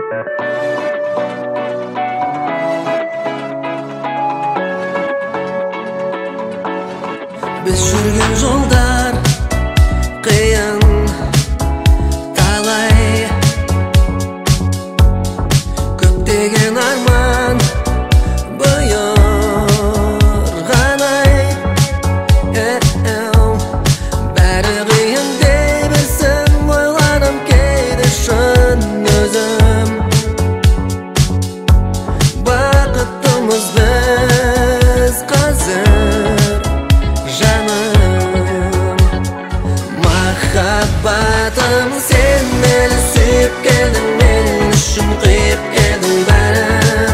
Biz жүрген жолдар қиын талай, көптеген арман бұйырғанай. Бәрі қиын дей берсін, ойланам кейде шын өзім. Бақыттымыз біз қазір жаным. Махаббатым, сен мені сүйіп келдің, мен үшін қиып келдің бәрін.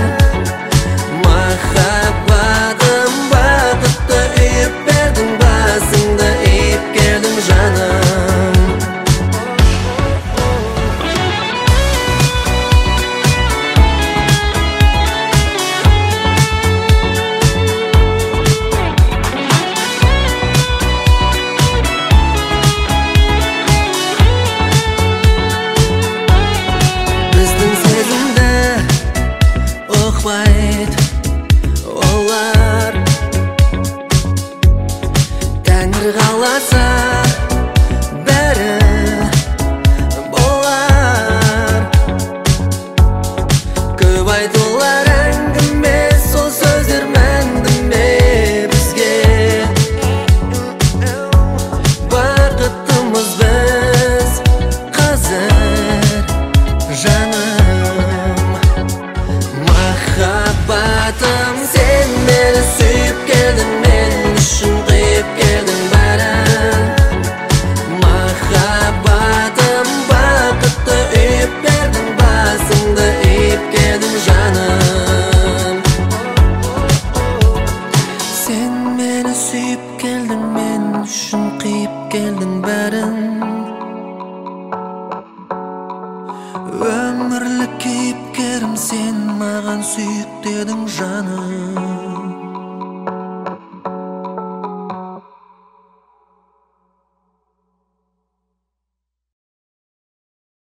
Махаббатым, бақытты үйіп бердің, басыңды иіп келдің жаным. Олар Тәңір қаласа бәрі болар. Көп айтулар әңгіме, сол сөздер мәнді ме бізге? Бақыттымыз біз қазір жаным. Махаббатым, сен мені сүйіп келдің, мен үшін қиып келдің бәрін. Махаббатым, бақытты үйіп бердің, басыңды иіп келдің жаным. Сен мені сүйіп келдің, мен үшін қиып келдің бәрін. Өмірлік кейіпкерім, сен маған сүйікті едің жаным.